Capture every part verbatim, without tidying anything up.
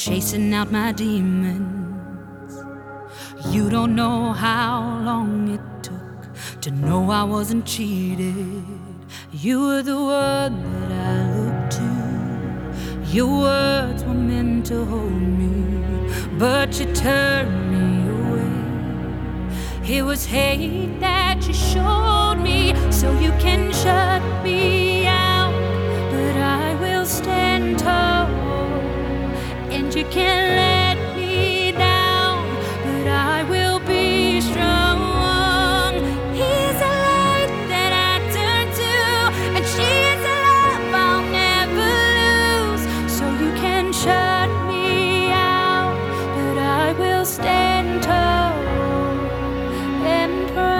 chasing out my demons. You don't know how long it took to know I wasn't cheated. You were the one that I looked to. Your words were meant to hold me, but you turned me away. It was hate that you showed me, so you can shut me out, but I will stand tall. And you can't let me down, but I will be strong. He's a light that I turn to, and she's a love I'll never lose. So you can shut me out, but I will stand tall and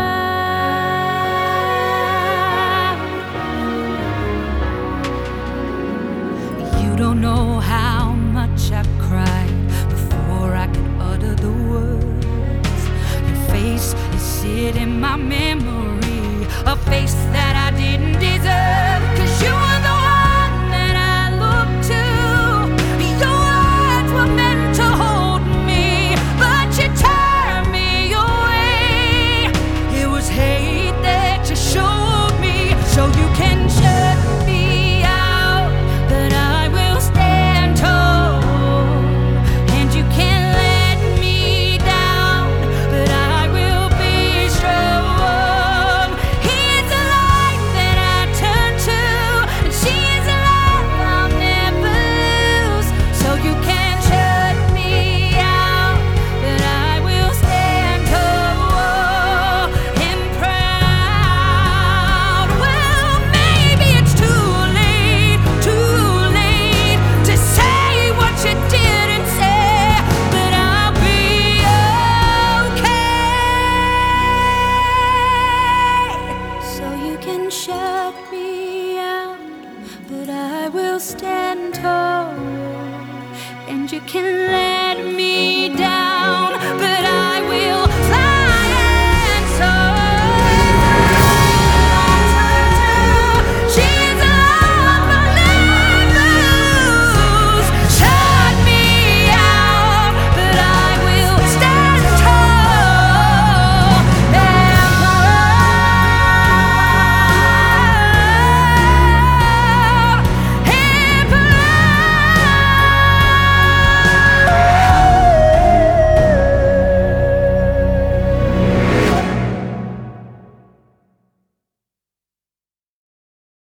proud. You don't know how much I've cried before I could utter the words. Your face is sit in my memory, a face that I didn't deserve. 'Cause you were the one that I looked to. Your words were meant to hold me, but you turned me away. It was hate that you showed me, so you can shut me out, but I will stand tall. And you can't let me down, but I will be strong. He's a light that I turn to, and she's a love I'll never lose. So you can shut me out, but I will stand tall and proud. Well, maybe it's too late, too late to say what you didn't say, but I'll be okay. So you can shut me out, but I will stand tall. And you can let me